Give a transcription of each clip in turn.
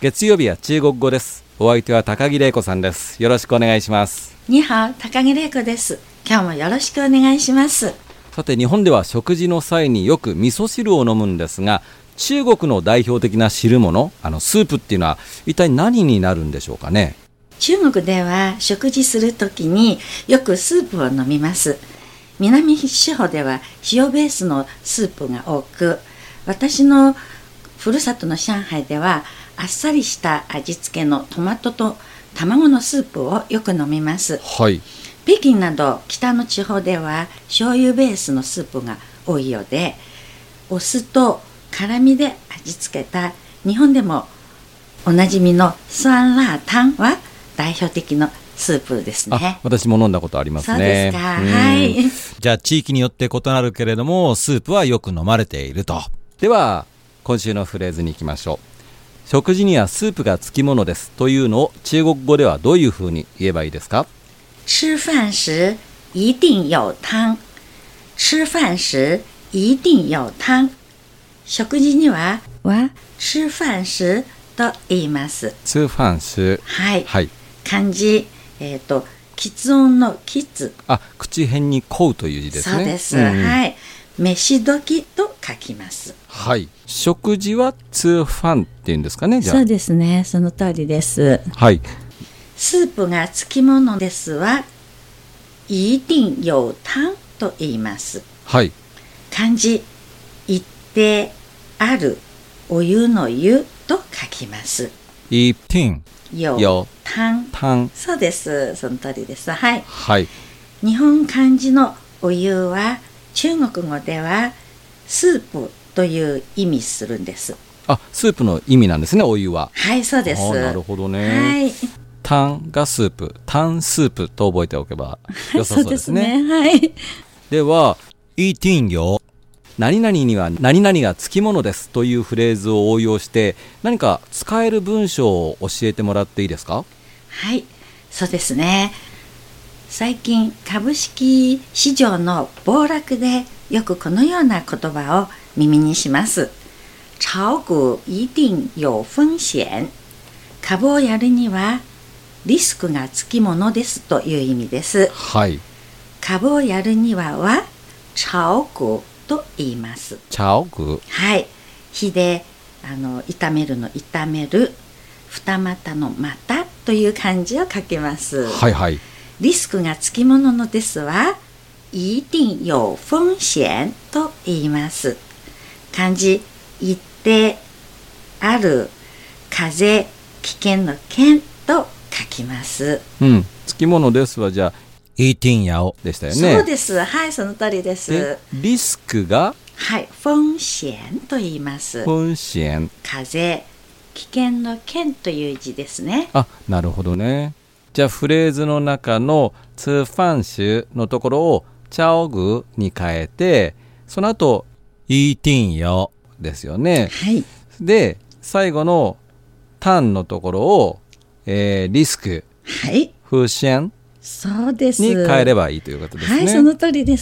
月曜日は中国語です。お相手は高木玲子さんです。よろしくお願いします。 にはお、高木玲子です。今日もよろしくお願いします。 さて、日本では食事の際によく味噌汁を飲むんですが、中国の代表的な汁物、スープっていうのは一体何になるんでしょうかね。 中国では食事するときによくスープを飲みます。南四方では塩ベースのスープが多く、私のふるさとの上海ではあっさりした味付けのトマトと卵のスープをよく飲みます。 はい。 北京など北の地方では醤油ベースのスープが多いようで、お酢と辛みで味付けた日本でもおなじみの酸辣湯は代表的なスープですね。 私も飲んだことありますね。 そうですか。はい。 じゃあ地域によって異なるけれども、スープはよく飲まれていると。では今週のフレーズに行きましょう。食事にはスープがつきものですというのを中国語ではどういうふうに言えばいいですか？ 吃飯時一定有湯。吃飯時一定有湯。食事には吃飯時と言います。 吃飯時。 はい。 はい。 漢字、喫音の喫。 口辺にこうという字ですね。 そうです。はい。飯時と書きます。 はい。食事は吃飯っていうんですかね、じゃあ。 そうですね。その通りです。 はい。 スープがつきものですは、一定有湯と言います。 はい。 漢字、一定あるお湯の湯と書きます。 一定有湯。 そうです。その通りです。はい。 はい。 日本漢字のお湯は中国語ではスープという意味するんです。 スープの意味なんですね、お湯は。 はい、そうです。 なるほどね。 はい。 湯がスープ、湯スープと覚えておけば良さそうですね。 そうですね。はい。 では、一定有。何々には何々がつきものですというフレーズを応用して何か使える文章を教えてもらっていいですか？ はい、そうですね。最近株式市場の暴落でよくこのような言葉を耳にします。炒股一定有風險。株をやるにはリスクがつきものですという意味です。 はい。 株をやるには炒股と言います。 炒股。 はい。火で炒めるの炒める、二股の股という漢字を書きます。 はいはい。 リスクがつきもののですは、一定有風險と言います。漢字、一定、ある、風、危険の険と書きます。 つきものですはじゃあ、一定有でしたよね。 そうです。はい、その通りです。 リスクがはい、風險と言います。 風險。 風、危険の険という字ですね。 なるほどね。じゃあフレーズの中の吃飯時のところを炒股に変えて、その後一定有ですよね。 はい。 で最後の単のところを、リスク、 はい。 風險そうです。 に変えればいいということですね。 はい、その通りです。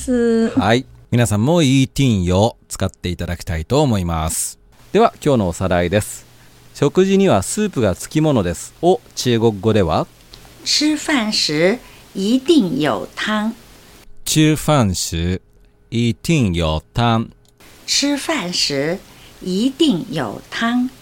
はい。皆さんも一定有使っていただきたいと思います。では今日のおさらいです。食事にはスープがつきものですを中国語では吃飯時一定有湯。 吃飯時一定有湯。 吃飯時一定有湯。